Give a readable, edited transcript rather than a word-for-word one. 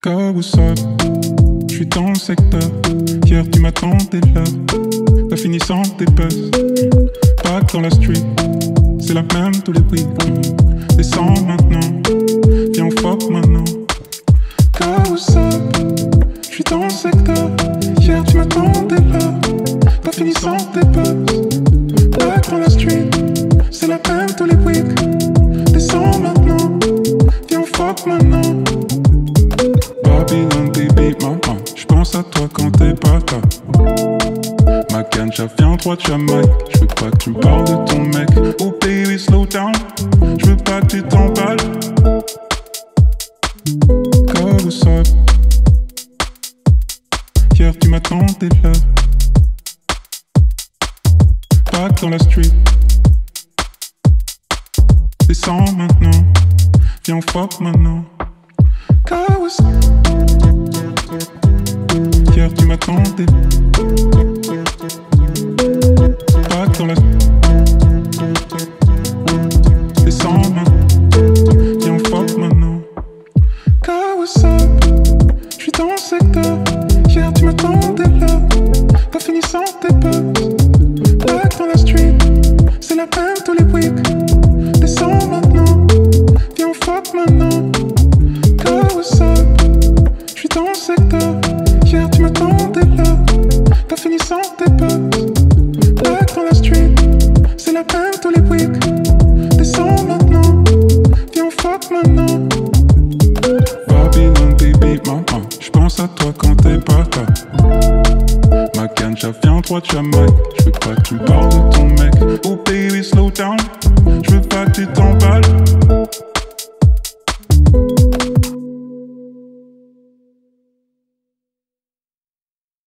Go, what's up? J'suis dans le secteur. Hier tu m'attendais là. T'as fini sans tes buzz. Back dans la street. C'est la même tous les week. Descends maintenant. Viens on fuck maintenant. Go, what's up? J'suis dans le secteur. Hier tu m'attendais là. T'as fini sans tes buzz. Back dans la street. C'est la même tous les week. Descends maintenant. Viens on fuck maintenant. Babylon, baby, maman, j'pense à toi quand t'es pas là. Ma ganja vient droit de Jamaïque. J'veux pas que tu me parles de ton mec. Oh baby, slow down. J'veux pas que tu t'emballes. Go, what's up? Hier tu m'attendais là. Back dans la street. Descends maintenant. Viens on fuck maintenant. Go, what's up? Hier tu m'attendais. Back dans la... Descends maintenant. Viens on fuck maintenant. Go, what's up? J'suis dans le secteur. Hier tu m'attendais là. T'as fini sans tes buzz. Back dans la street. C'est la même tous les week. Descends maintenant. Viens on fuck maintenant. Go, what's up? J'suis dans le secteur. Hier tu m'attendais là. T'as fini sans tes buzz. Back dans la street. C'est la même tous les week. Descends maintenant. Viens on fuck maintenant. Babylon, baby, maman, j'pense à toi quand t'es pas là. Ma ganja vient droit de Jamaïque. J'veux pas que tu me parles de ton mec. Oh baby, slow down. J'veux pas que tu t'emballes.